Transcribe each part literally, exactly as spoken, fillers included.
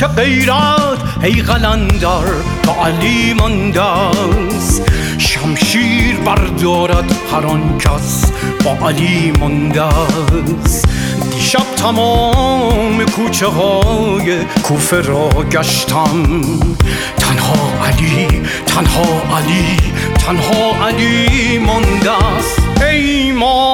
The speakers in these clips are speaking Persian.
کوچه غیرت ای قلندر تا علی مانده است. شمشیر بردارد هر آن کس با علی مانده است. دیشب تمام کوچه های کوفه را گشتم، تنها علی تنها علی تنها علی مانده است. ای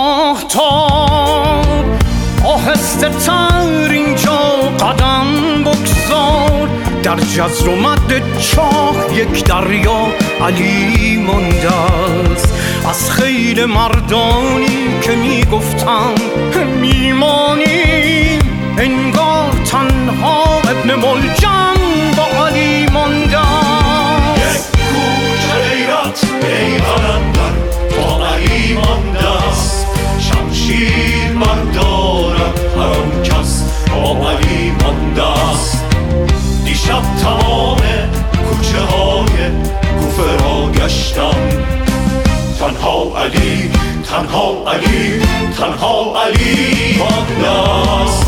ماهتاب آهسته تر اینجا قدم بگذار، در جزر و مد چاه یک دریا علی مانده است. از خیل مردانی که میگفتم میمانیم، انگار تنها ابن ملجم با علی مانده است. یک کوچه غیرت ای قلندر با علی مانده است. شمشیر بردارد هر آن کس با علی مانده است. دیشب تمام کوچه های کوفه را گشتم، تنها علی تنها علی تنها علی مانده است.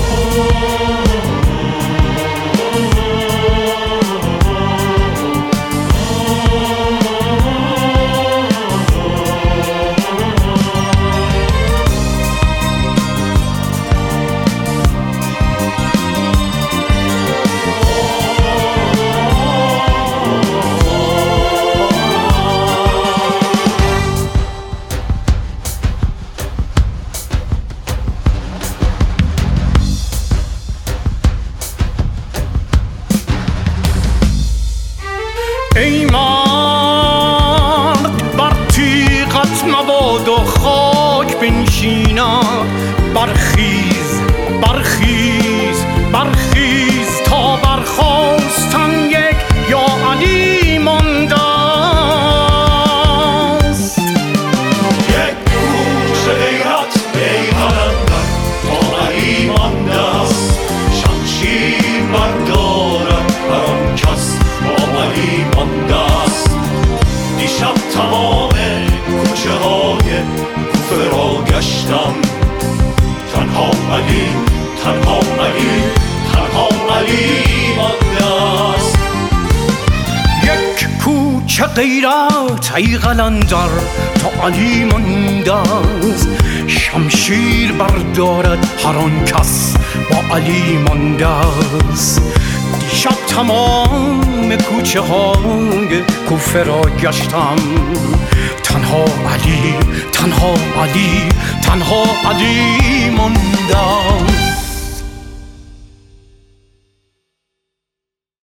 ای مرد بر تیغت مباد و خاک بنشیند، برخیز برخیز برخیز تا برخاستن یک یا علی مانده است. یک کوچه غیرت ای قلندر با علی مانده است. شمشیر بردارد هر آن کس با علی مانده است. دیشب تمام کوچه های کوفه را گشتم، تنها علی تنها علی تنها علی مانده است. یک کوچه غیرت ای قلندر تا علی مانده است. شمشیر بردارد هر آن کس با علی مانده است. دیشب تمام کوچه های کوفه را گشتم، تنها علی تنها علی تنها علی مانده است.